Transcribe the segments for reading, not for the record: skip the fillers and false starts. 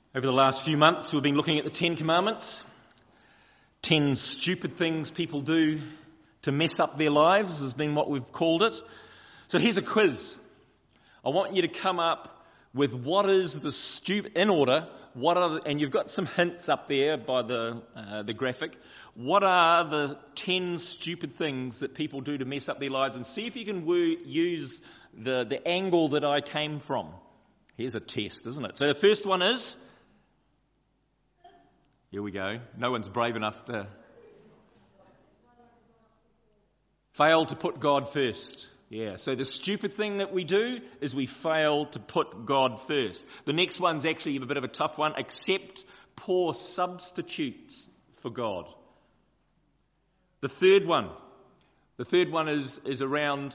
Over the last few months, we've been looking at the 10 Commandments. 10 stupid things people do to mess up their lives has been what we've called it. So here's a quiz. I want you to come up with what is the stupid, in order, and you've got some hints up there by the graphic. What are the 10 stupid things that people do to mess up their lives? And see if you can use the angle that I came from. Here's a test, isn't it? So the first one is... Here we go. No one's brave enough to fail to put God first. Yeah, so the stupid thing that we do is we fail to put God first. The next one's actually a bit of a tough one. Accept poor substitutes for God. The third one is around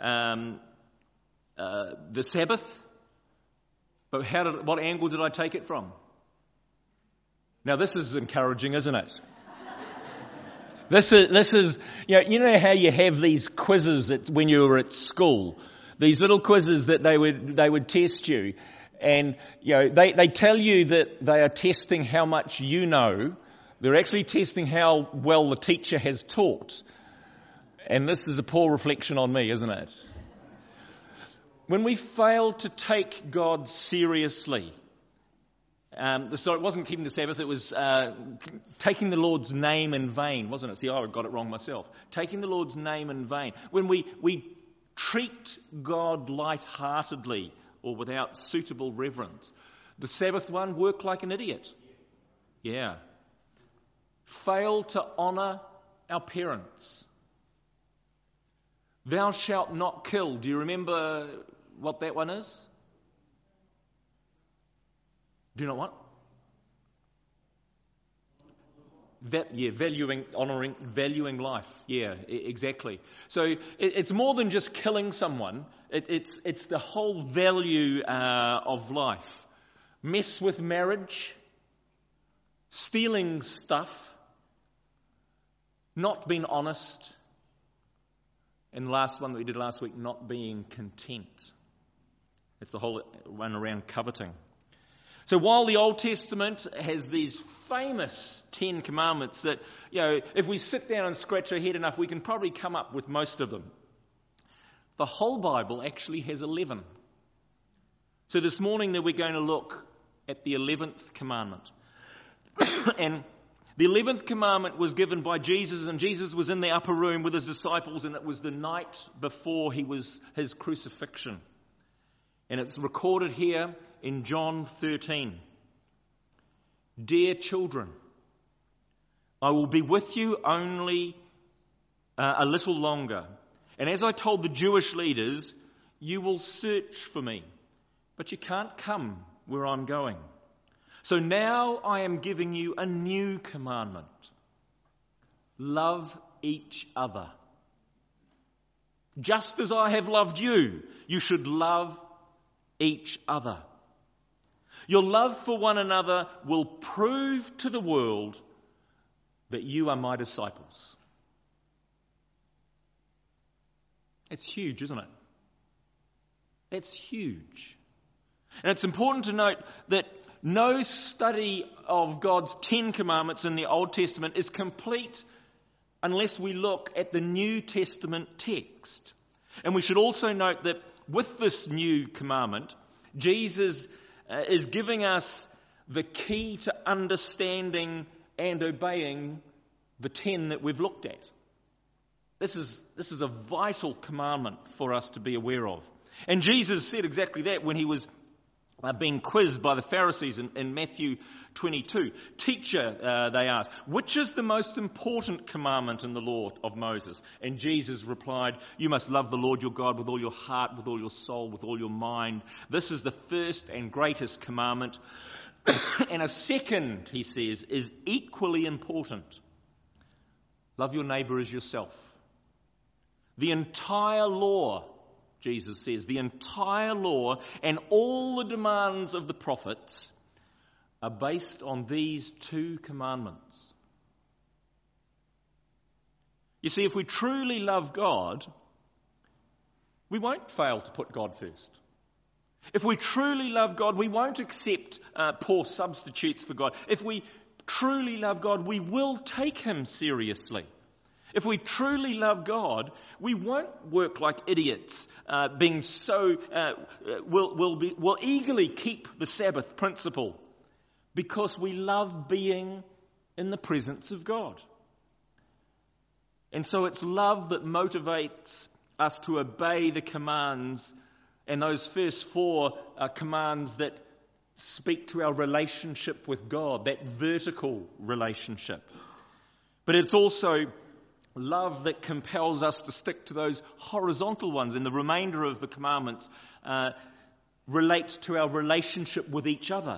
the Sabbath. But what angle did I take it from? Now this is encouraging, isn't it? This is you know how you have these quizzes when you were at school, these little quizzes that they would test you, and they tell you that they are testing how much you know. They're actually testing how well the teacher has taught, and this is a poor reflection on me, isn't it? When we fail to take God seriously. So it wasn't keeping the Sabbath, it was taking the Lord's name in vain, wasn't it? See, I got it wrong myself. Taking the Lord's name in vain. When we treat God lightheartedly or without suitable reverence. The Sabbath one, work like an idiot. Yeah. Fail to honour our parents. Thou shalt not kill. Do you remember what that one is? Do you know what? Valuing life. Yeah, exactly. So it's more than just killing someone. It's the whole value of life. Mess with marriage, stealing stuff, not being honest, and the last one that we did last week, not being content. It's the whole one around coveting. So while the Old Testament has these famous 10 commandments that, if we sit down and scratch our head enough, we can probably come up with most of them. The whole Bible actually has 11. So this morning that we're going to look at the 11th commandment. And the 11th commandment was given by Jesus, and Jesus was in the upper room with his disciples, and it was the night before his crucifixion. And it's recorded here in John 13. Dear children, I will be with you only a little longer. And as I told the Jewish leaders, you will search for me, but you can't come where I'm going. So now I am giving you a new commandment. Love each other. Just as I have loved you, you should love each other. Your love for one another will prove to the world that you are my disciples. It's huge, isn't it? It's huge. And it's important to note that no study of God's 10 commandments in the Old Testament is complete unless we look at the New Testament text. And we should also note that with this new commandment, Jesus is giving us the key to understanding and obeying the 10 that we've looked at. This is a vital commandment for us to be aware of. And Jesus said exactly that when he was being quizzed by the Pharisees in Matthew 22. Teacher, they asked, which is the most important commandment in the law of Moses? And Jesus replied, you must love the Lord your God with all your heart, with all your soul, with all your mind. This is the first and greatest commandment. And a second, he says, is equally important. Love your neighbour as yourself. The entire law, Jesus says, the entire law and all the demands of the prophets are based on these two commandments. You see, if we truly love God, we won't fail to put God first. If we truly love God, we won't accept poor substitutes for God. If we truly love God, we will take him seriously. If we truly love God, we won't work like idiots, we'll eagerly keep the Sabbath principle because we love being in the presence of God. And so it's love that motivates us to obey the commands, and those first four are commands that speak to our relationship with God, that vertical relationship. But it's also love that compels us to stick to those horizontal ones, and the remainder of the commandments relate to our relationship with each other.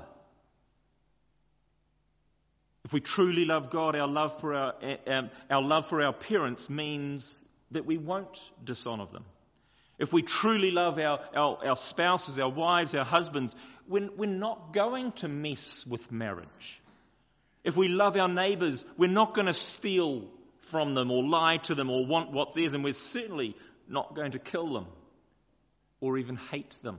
If we truly love God, our love for our parents means that we won't dishonour them. If we truly love our spouses, our wives, our husbands, we're not going to mess with marriage. If we love our neighbours, we're not going to steal from them or lie to them or want what's theirs, and we're certainly not going to kill them or even hate them.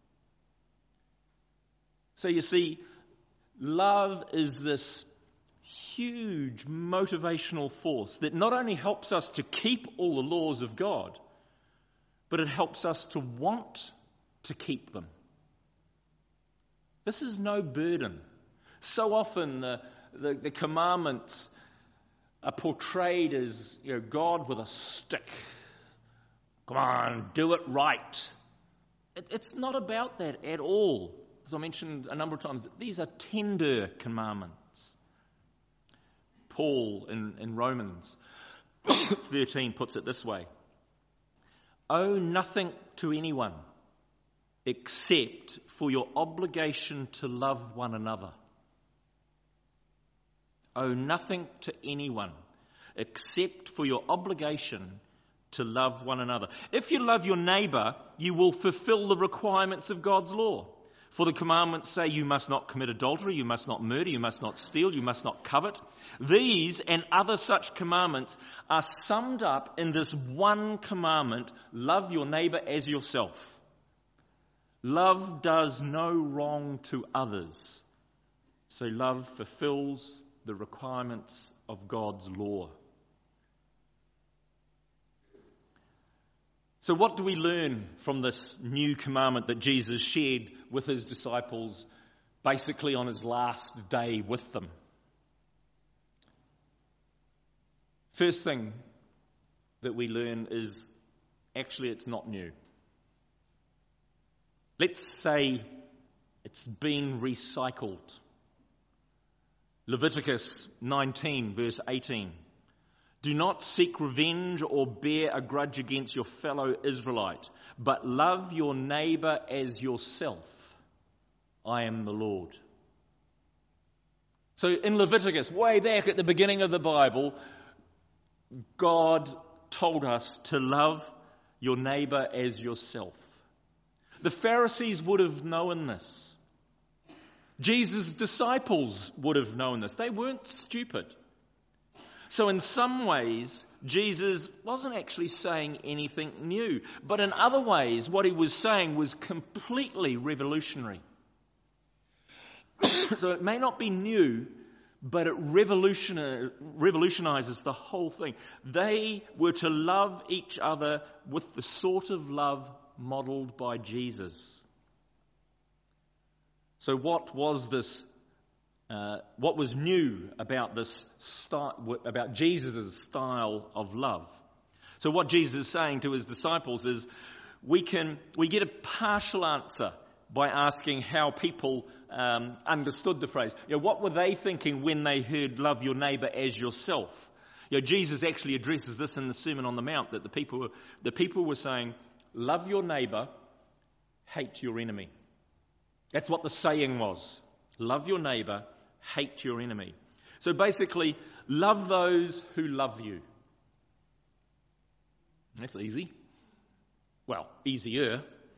So you see, love is this huge motivational force that not only helps us to keep all the laws of God, but it helps us to want to keep them. This is no burden. So often the commandments are portrayed as, God with a stick. Come on, do it right. It's not about that at all. As I mentioned a number of times, these are tender commandments. Paul in Romans 13 puts it this way: owe nothing to anyone except for your obligation to love one another. Owe nothing to anyone except for your obligation to love one another. If you love your neighbour, you will fulfill the requirements of God's law. For the commandments say you must not commit adultery, you must not murder, you must not steal, you must not covet. These and other such commandments are summed up in this one commandment: love your neighbour as yourself. Love does no wrong to others, so love fulfills the requirements of God's law. So what do we learn from this new commandment that Jesus shared with his disciples basically on his last day with them? First thing that we learn is actually it's not new. Let's say it's been recycled. Leviticus 19 verse 18. Do not seek revenge or bear a grudge against your fellow Israelite, but love your neighbour as yourself. I am the Lord. So in Leviticus, way back at the beginning of the Bible, God told us to love your neighbour as yourself. The Pharisees would have known this. Jesus' disciples would have known this. They weren't stupid. So in some ways, Jesus wasn't actually saying anything new. But in other ways, what he was saying was completely revolutionary. So it may not be new, but it revolutionizes the whole thing. They were to love each other with the sort of love modeled by Jesus. So what was this? What was new about this about Jesus' style of love? So what Jesus is saying to his disciples is, we get a partial answer by asking how people understood the phrase. What were they thinking when they heard "love your neighbour as yourself"? Jesus actually addresses this in the Sermon on the Mount, that the people were saying, "Love your neighbour, hate your enemy." That's what the saying was. Love your neighbour, hate your enemy. So basically, love those who love you. That's easy. Well, easier.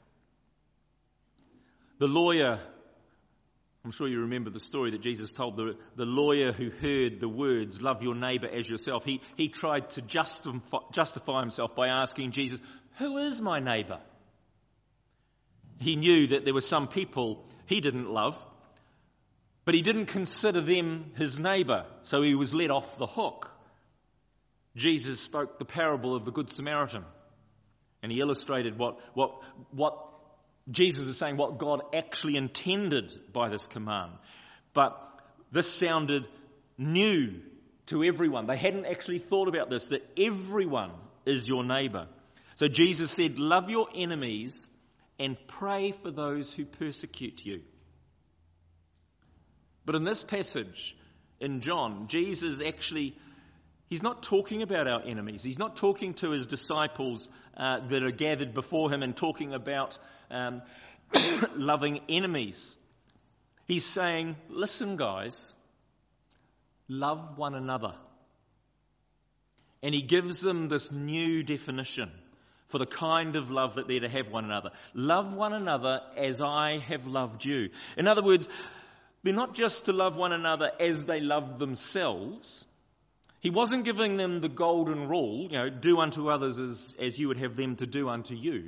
The lawyer, I'm sure you remember the story that Jesus told, the lawyer who heard the words, "love your neighbour as yourself." He tried to justify himself by asking Jesus, "Who is my neighbour?" He knew that there were some people he didn't love, but he didn't consider them his neighbour, so he was let off the hook. Jesus spoke the parable of the Good Samaritan, and he illustrated what Jesus is saying, what God actually intended by this command. But this sounded new to everyone. They hadn't actually thought about this, that everyone is your neighbour. So Jesus said, love your enemies and pray for those who persecute you. But in this passage in John, Jesus actually, he's not talking about our enemies. He's not talking to his disciples that are gathered before him and talking about loving enemies. He's saying, listen guys, love one another. And he gives them this new definition for the kind of love that they're to have one another. Love one another as I have loved you. In other words, they're not just to love one another as they love themselves. He wasn't giving them the golden rule, do unto others as you would have them to do unto you.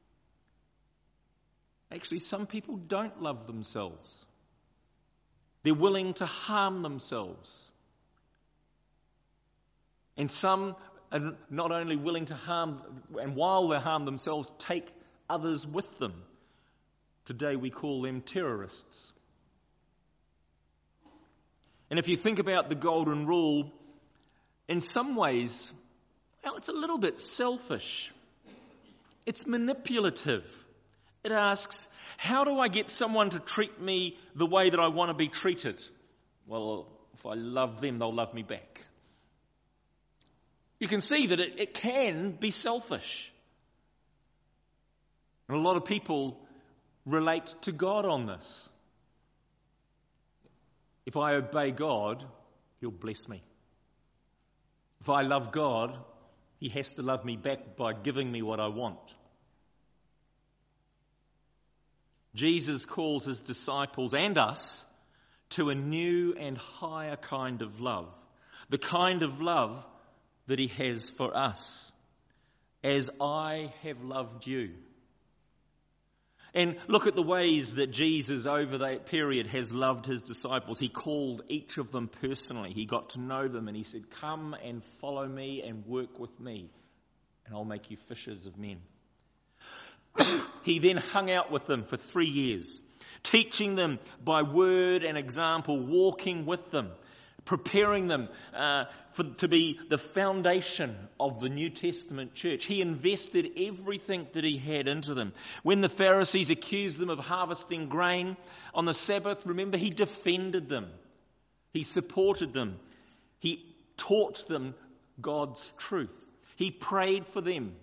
Actually, some people don't love themselves. They're willing to harm themselves. And some are not only willing to harm, and while they harm themselves, take others with them. Today we call them terrorists. And if you think about the golden rule, in some ways, it's a little bit selfish. It's manipulative. It asks, how do I get someone to treat me the way that I want to be treated? Well, if I love them, they'll love me back. You can see that it can be selfish. And a lot of people relate to God on this. If I obey God, he'll bless me. If I love God, he has to love me back by giving me what I want. Jesus calls his disciples and us to a new and higher kind of love. The kind of love that he has for us. As I have loved you. And look at the ways that Jesus over that period has loved his disciples. He called each of them personally. He got to know them and he said, come and follow me and work with me and I'll make you fishers of men. He then hung out with them for 3 years, teaching them by word and example, walking with them, preparing them to be the foundation of the New Testament church. He invested everything that he had into them. When the Pharisees accused them of harvesting grain on the Sabbath, remember, he defended them. He supported them. He taught them God's truth. He prayed for them.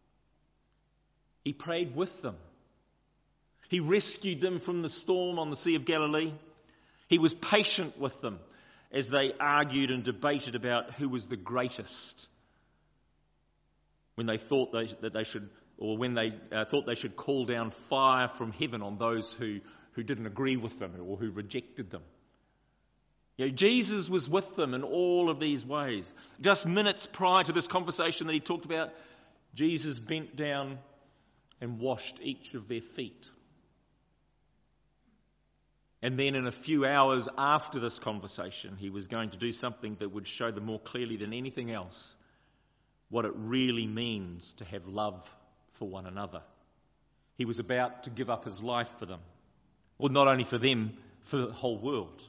He prayed with them. He rescued them from the storm on the Sea of Galilee. He was patient with them as they argued and debated about who was the greatest. When they thought that they should, or when they thought they should call down fire from heaven on those who didn't agree with them or who rejected them. Jesus was with them in all of these ways. Just minutes prior to this conversation that he talked about, Jesus bent down and washed each of their feet. And then in a few hours after this conversation, he was going to do something that would show them more clearly than anything else what it really means to have love for one another. He was about to give up his life for them. Well, not only for them, for the whole world.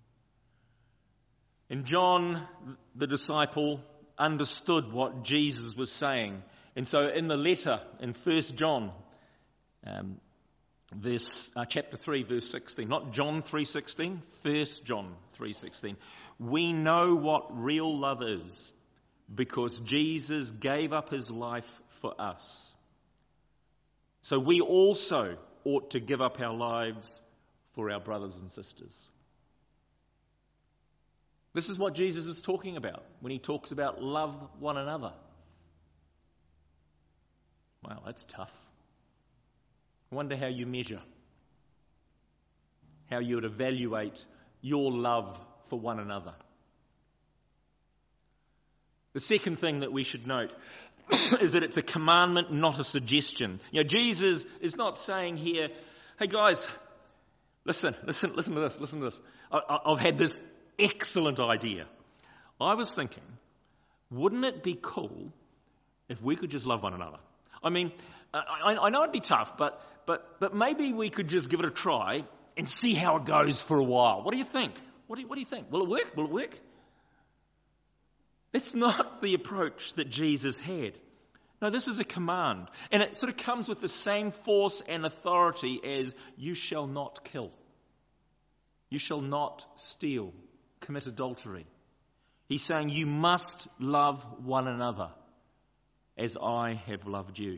And John, the disciple, understood what Jesus was saying. And so in the letter, in 1 John, chapter 3, verse 16, not John 3:16, 1 John 3:16, we know what real love is because Jesus gave up his life for us. So we also ought to give up our lives for our brothers and sisters. This is what Jesus is talking about when he talks about love one another. Wow, that's tough. I wonder how you measure, how you would evaluate your love for one another. The second thing that we should note is that it's a commandment, not a suggestion. Jesus is not saying here, hey guys, listen to this. I've had this excellent idea. I was thinking, wouldn't it be cool if we could just love one another? I mean, I know it'd be tough, but maybe we could just give it a try and see how it goes for a while. What do you think? What do you think? Will it work? Will it work? It's not the approach that Jesus had. No, this is a command. And it sort of comes with the same force and authority as you shall not kill. You shall not steal, commit adultery. He's saying you must love one another as I have loved you.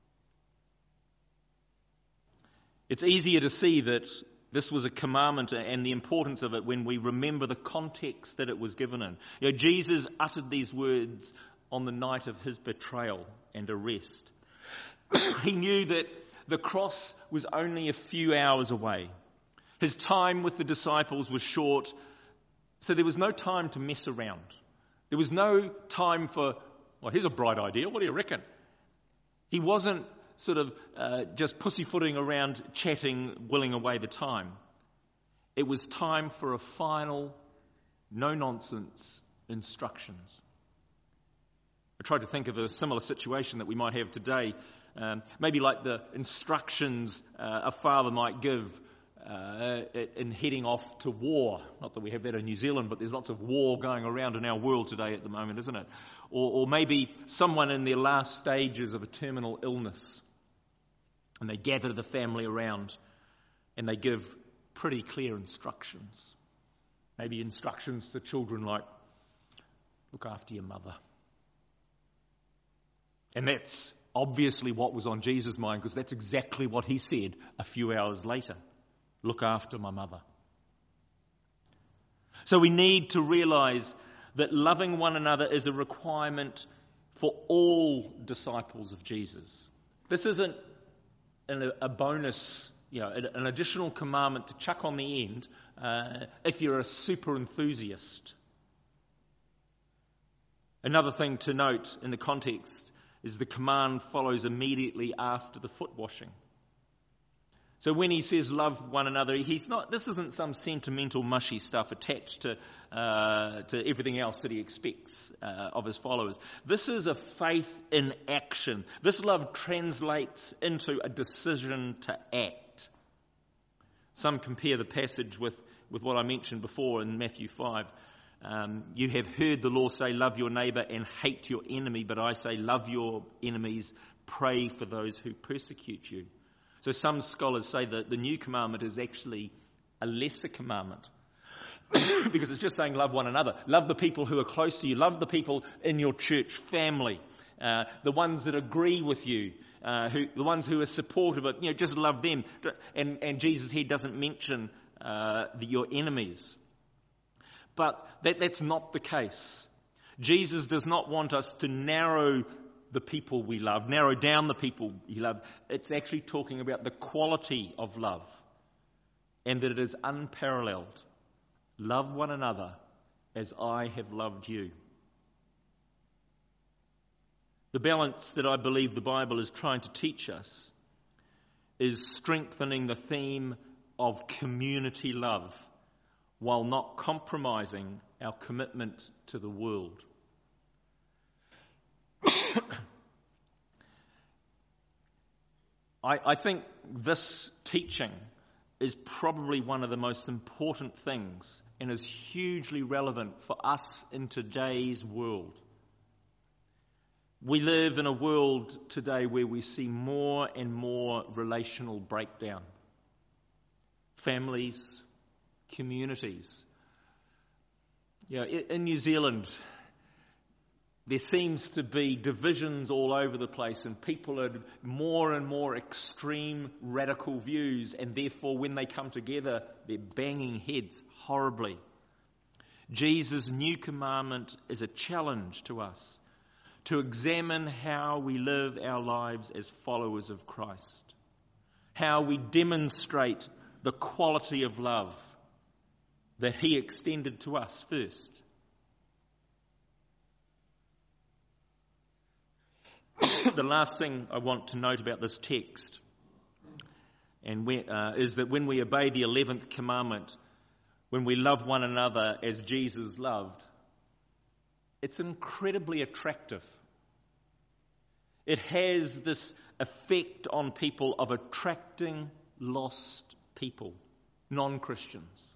It's easier to see that this was a commandment and the importance of it when we remember the context that it was given in. Jesus uttered these words on the night of his betrayal and arrest. He knew that the cross was only a few hours away. His time with the disciples was short, so there was no time to mess around. There was no time for, well, here's a bright idea, what do you reckon? He wasn't sort of just pussyfooting around chatting, willing away the time. It was time for a final, no-nonsense instructions. I tried to think of a similar situation that we might have today, maybe like the instructions a father might give in heading off to war. Not that we have that in New Zealand, but there's lots of war going around in our world today at the moment, isn't it? Or maybe someone in their last stages of a terminal illness, and they gather the family around and they give pretty clear instructions. Maybe instructions to children like, look after your mother. And that's obviously what was on Jesus' mind, because that's exactly what he said a few hours later. Look after my mother. So we need to realize that loving one another is a requirement for all disciples of Jesus. This isn't a bonus, an additional commandment to chuck on the end if you're a super enthusiast. Another thing to note in the context is the command follows immediately after the foot washing. So when he says love one another, this isn't some sentimental mushy stuff attached to everything else that he expects of his followers. This is a faith in action. This love translates into a decision to act. Some compare the passage with what I mentioned before in Matthew 5. You have heard the law say, love your neighbour and hate your enemy, but I say, love your enemies, pray for those who persecute you. So some scholars say that the new commandment is actually a lesser commandment because it's just saying love one another. Love the people who are close to you. Love the people in your church family, the ones that agree with you, the ones who are supportive of it. Just love them. And Jesus here doesn't mention your enemies. But that's not the case. Jesus does not want us to narrow the people we love, narrow down the people he loves. It's actually talking about the quality of love and that it is unparalleled. Love one another as I have loved you. The balance that I believe the Bible is trying to teach us is strengthening the theme of community love while not compromising our commitment to the world. I think this teaching is probably one of the most important things and is hugely relevant for us in today's world. We live in a world today where we see more and more relational breakdown. Families, communities. In New Zealand, there seems to be divisions all over the place, and people are more and more extreme radical views, and therefore when they come together, they're banging heads horribly. Jesus' new commandment is a challenge to us to examine how we live our lives as followers of Christ, how we demonstrate the quality of love that he extended to us first. The last thing I want to note about this text is that when we obey the 11th commandment, when we love one another as Jesus loved, it's incredibly attractive. It has this effect on people of attracting lost people, non-Christians.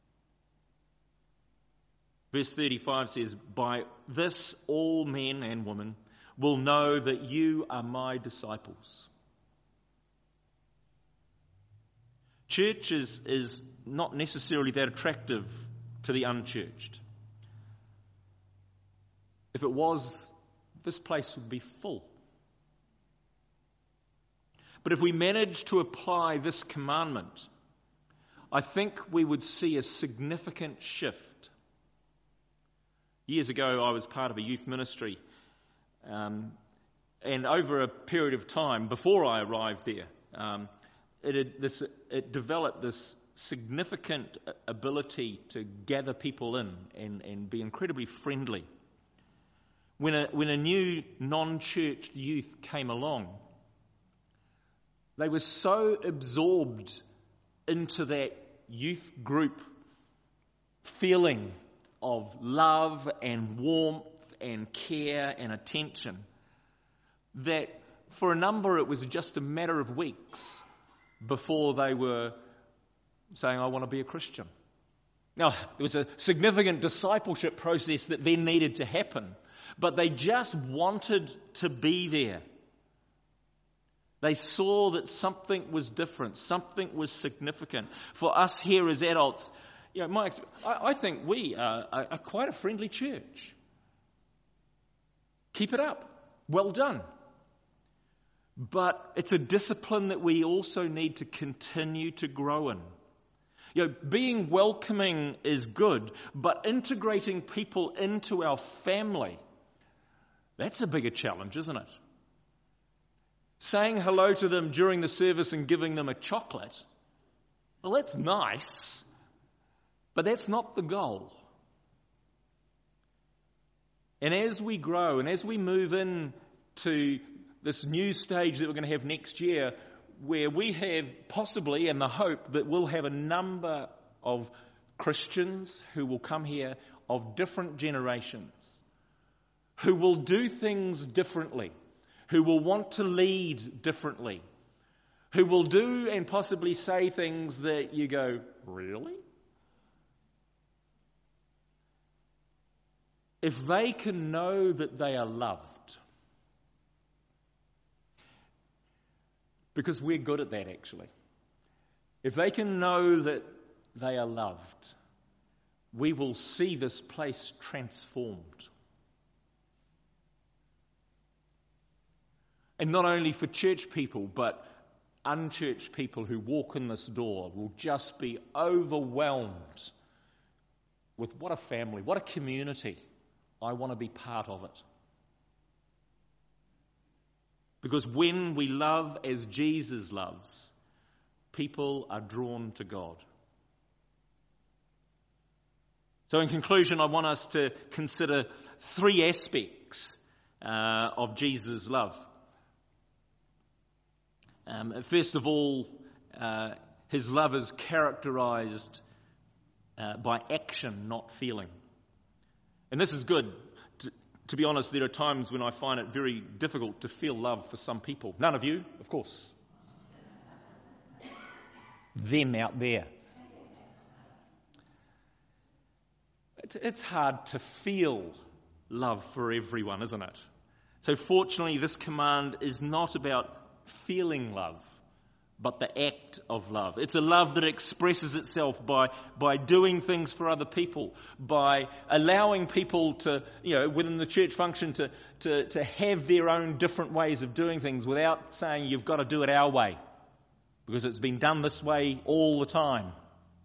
Verse 35 says, "By this all men and women will know that you are my disciples." Church is not necessarily that attractive to the unchurched. If it was, this place would be full. But if we manage to apply this commandment, I think we would see a significant shift. Years ago, I was part of a youth ministry, and over a period of time, before I arrived there, it developed this significant ability to gather people in and be incredibly friendly. When a new non-church youth came along, they were so absorbed into that youth group feeling of love and warmth and care and attention that for a number it was just a matter of weeks before they were saying, "I want to be a Christian." Now, there was a significant discipleship process that then needed to happen, but they just wanted to be there. They saw that something was different, something was significant. For us here as adults, I think we are quite a friendly church. Keep it up. Well done. But it's a discipline that we also need to continue to grow in. Being welcoming is good, but integrating people into our family, that's a bigger challenge, isn't it? Saying hello to them during the service and giving them a chocolate, well, that's nice, but that's not the goal. And as we grow and as we move into this new stage that we're going to have next year, where we have possibly, and the hope that we'll have a number of Christians who will come here of different generations, who will do things differently, who will want to lead differently, who will do and possibly say things that you go, really? If they can know that they are loved, because we're good at that actually, if they can know that they are loved, we will see this place transformed. And not only for church people, but unchurched people who walk in this door will just be overwhelmed with what a family, what a community. I want to be part of it. Because when we love as Jesus loves, people are drawn to God. So in conclusion, I want us to consider three aspects of Jesus' love. First of all, his love is characterized by action, not feeling. And this is good. To be honest, there are times when I find it very difficult to feel love for some people. None of you, of course. Them out there. It's hard to feel love for everyone, isn't it? So fortunately, this command is not about feeling love, but the act of love. It's a love that expresses itself by doing things for other people, by allowing people to, within the church function to have their own different ways of doing things without saying you've got to do it our way, because it's been done this way all the time.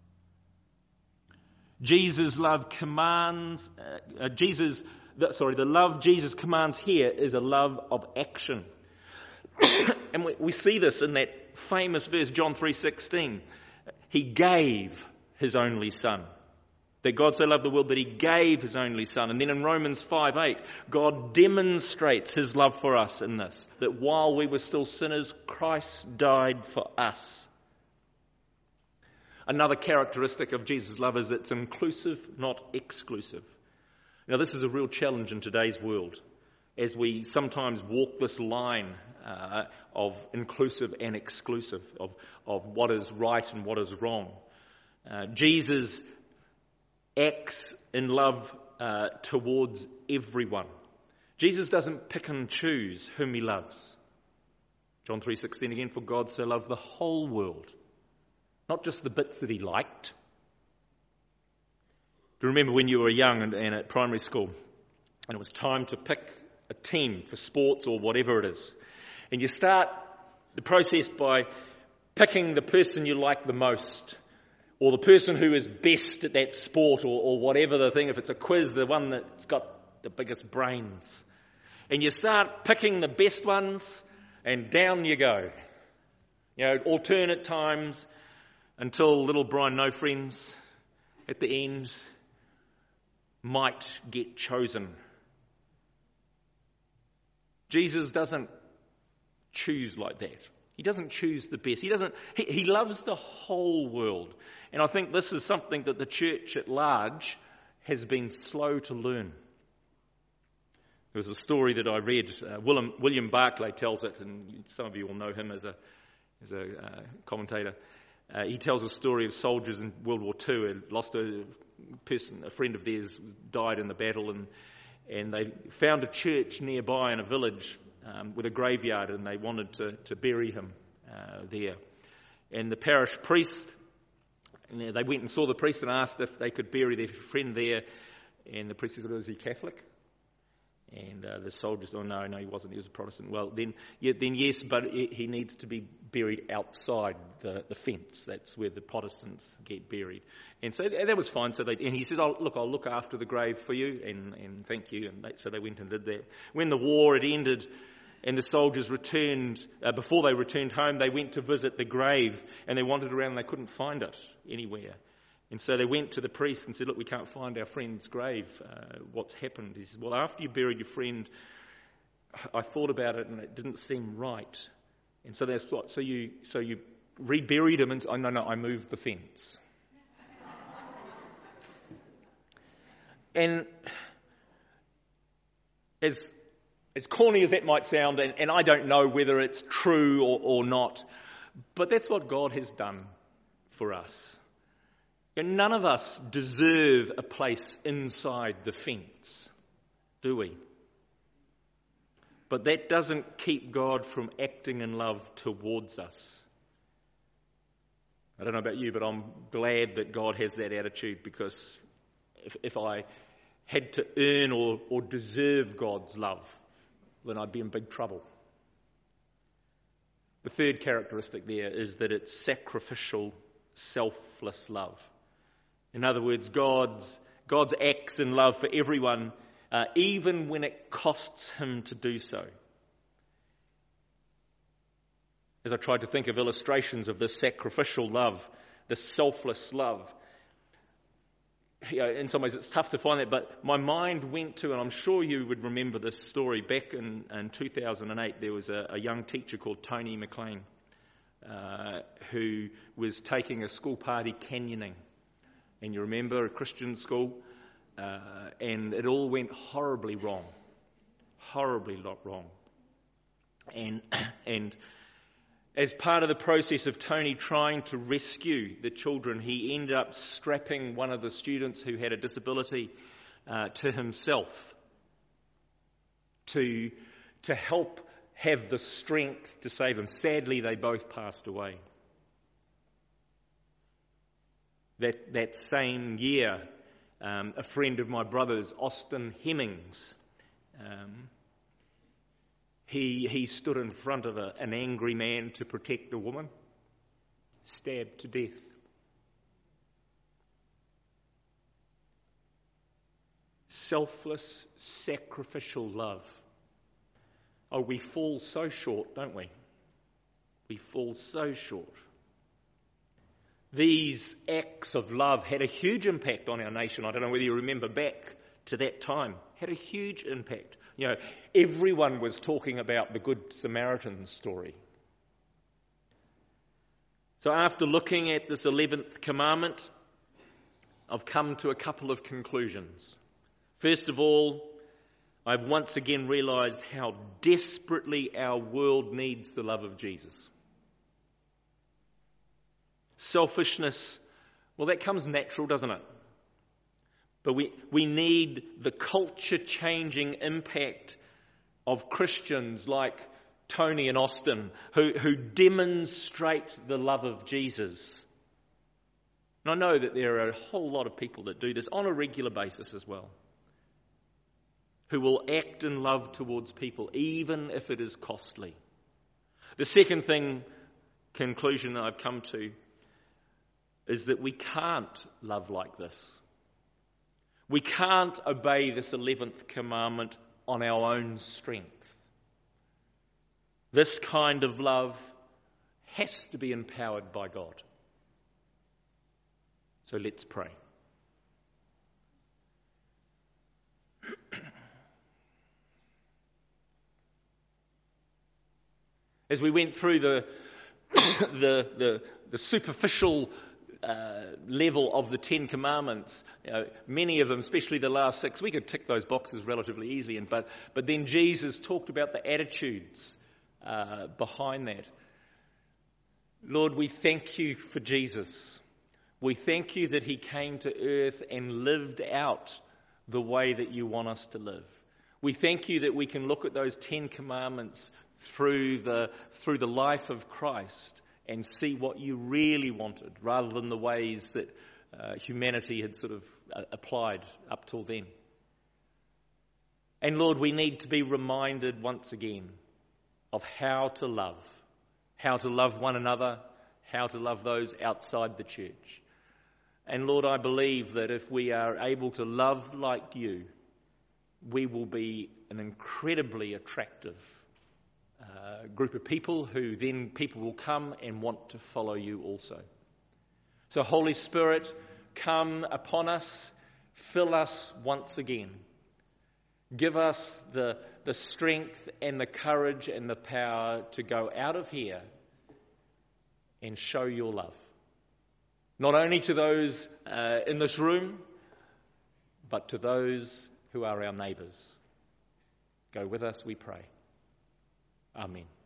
Jesus' love commands, the love Jesus commands here is a love of action. And we see this in that famous verse, John 3:16. He gave his only son, That God so loved the world that he gave his only Son. And then in Romans 5:8, God demonstrates his love for us in this, that while we were still sinners, Christ died for us. Another characteristic of Jesus' love is it's inclusive, not exclusive. Now, this is a real challenge in today's world, as we sometimes walk this line of inclusive and exclusive, of what is right and what is wrong. Jesus acts in love towards everyone. Jesus doesn't pick and choose whom he loves. John 3:16 again, for God so loved the whole world, not just the bits that he liked. Do you remember when you were young and at primary school, and it was time to pick a team for sports or whatever it is, and you start the process by picking the person you like the most, or the person who is best at that sport, or whatever the thing. If it's a quiz, the one that's got the biggest brains. And you start picking the best ones, and down you go. Alternate times, until little Brian No Friends at the end might get chosen. Jesus doesn't choose like that. He doesn't choose the best. He loves the whole world. And I think this is something that the church at large has been slow to learn. There was a story that I read. William Barclay tells it, and some of you will know him as a commentator. He tells a story of soldiers in World War II who lost a friend of theirs died in the battle, and they found a church nearby in a village with a graveyard, and they wanted to bury him there. And the parish priest, they went and saw the priest and asked if they could bury their friend there, and the priest said, "Was he Catholic?" And the soldiers said, no, he wasn't, he was a Protestant. Well, then yes, but he needs to be buried outside the fence. That's where the Protestants get buried. And so that was fine. And he said, I'll look after the grave for you, and thank you. And so they went and did that. When the war had ended and the soldiers returned, before they returned home, they went to visit the grave, and they wandered around and they couldn't find it anywhere. And so they went to the priest and said, "Look, we can't find our friend's grave. What's happened?" He said, "Well, after you buried your friend, I thought about it and it didn't seem right." And so that's what. So you reburied him, and no, I moved the fence. And as corny as that might sound, and I don't know whether it's true or not, but that's what God has done for us. And none of us deserve a place inside the fence, do we? But that doesn't keep God from acting in love towards us. I don't know about you, but I'm glad that God has that attitude, because if I had to earn or deserve God's love, then I'd be in big trouble. The third characteristic there is that it's sacrificial, selfless love. In other words, God's acts in love for everyone, even when it costs him to do so. As I tried to think of illustrations of this sacrificial love, this selfless love, in some ways it's tough to find that, but my mind went to, and I'm sure you would remember this story, back in 2008 there was a young teacher called Tony McLean who was taking a school party canyoning. And you remember, a Christian school, and it all went horribly wrong. And as part of the process of Tony trying to rescue the children, he ended up strapping one of the students who had a disability to himself to help have the strength to save him. Sadly, they both passed away. That same year, a friend of my brother's, Austin Hemmings, he stood in front of an angry man to protect a woman, stabbed to death. Selfless, sacrificial love. Oh, we fall so short, don't we? We fall so short. These acts of love had a huge impact on our nation. I don't know whether you remember back to that time. Had a huge impact. You know, everyone was talking about the Good Samaritan story. So after looking at this 11th commandment, I've come to a couple of conclusions. First of all, I've once again realised how desperately our world needs the love of Jesus. Selfishness, well, that comes natural, doesn't it? But we need the culture-changing impact of Christians like Tony and Austin who demonstrate the love of Jesus. And I know that there are a whole lot of people that do this on a regular basis as well, who will act in love towards people even if it is costly. The second conclusion that I've come to is that we can't love like this. We can't obey this 11th commandment on our own strength. This kind of love has to be empowered by God. So let's pray. As we went through the superficial level of the 10 Commandments, many of them, especially the last 6, we could tick those boxes relatively easily. But then Jesus talked about the attitudes behind that. Lord, we thank you for Jesus. We thank you that he came to earth and lived out the way that you want us to live. We thank you that we can look at those 10 Commandments through the life of Christ and see what you really wanted, rather than the ways that humanity had sort of applied up till then. And Lord, we need to be reminded once again of how to love one another, how to love those outside the church. And Lord, I believe that if we are able to love like you, we will be an incredibly attractive group of people who then people will come and want to follow you also. So Holy Spirit, come upon us, fill us once again. Give us the strength and the courage and the power to go out of here and show your love. Not only to those in this room, but to those who are our neighbours. Go with us, we pray. Amen.